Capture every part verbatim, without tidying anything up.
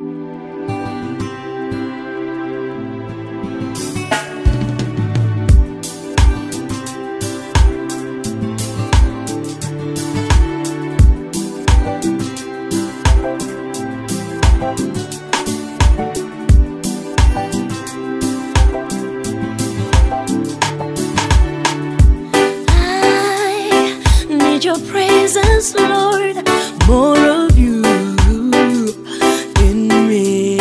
Your presence, Lord, more of you in me.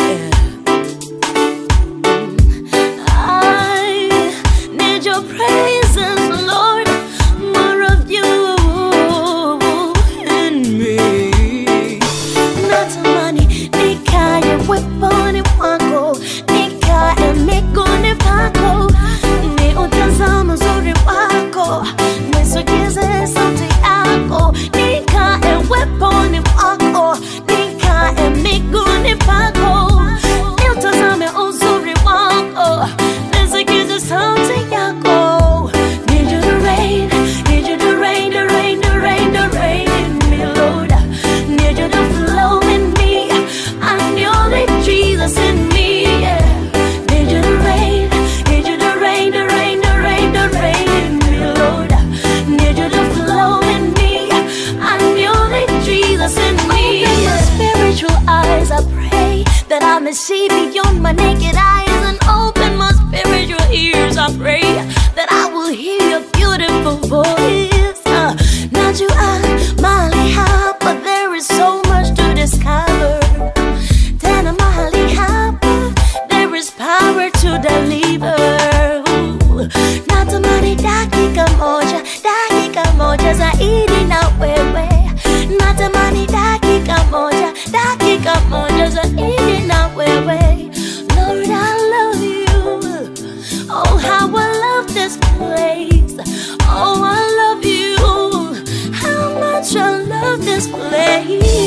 I need your presence, Lord, more of you in me. Natamani nikae weponi wako, nikae miguuni pako, ni utazame uzuri wako, nisogeze sauti yako, nikae weponi wako, nikae miguuni pako, niutazame uzuri wako, nisikize sauti yako. Need you to reign, need you to reign, to reign, to reign, to reign in me, Lord. Need you to flow in me, I need Jesus in me, yeah. Need you to reign, need you to reign, to reign, to reign, to reign in me, Lord. Need you to flow in me, I need Jesus in me. Open my spiritual eyes, I pray that I may see beyond my naked eyes, and open my spiritual ears, I pray that I will hear your beautiful voice. Uh, not you are Mali hapa, there is so much to discover. Tena Mali hapa, there is power to deliver. Ooh, natamani dakika moja, dakika moja zaidi na wewe. Natamani dakika moja, dakika moja zaidi na wewe. Lord, I love you. Oh, how I love this place. Oh, I love you. How much I love this place.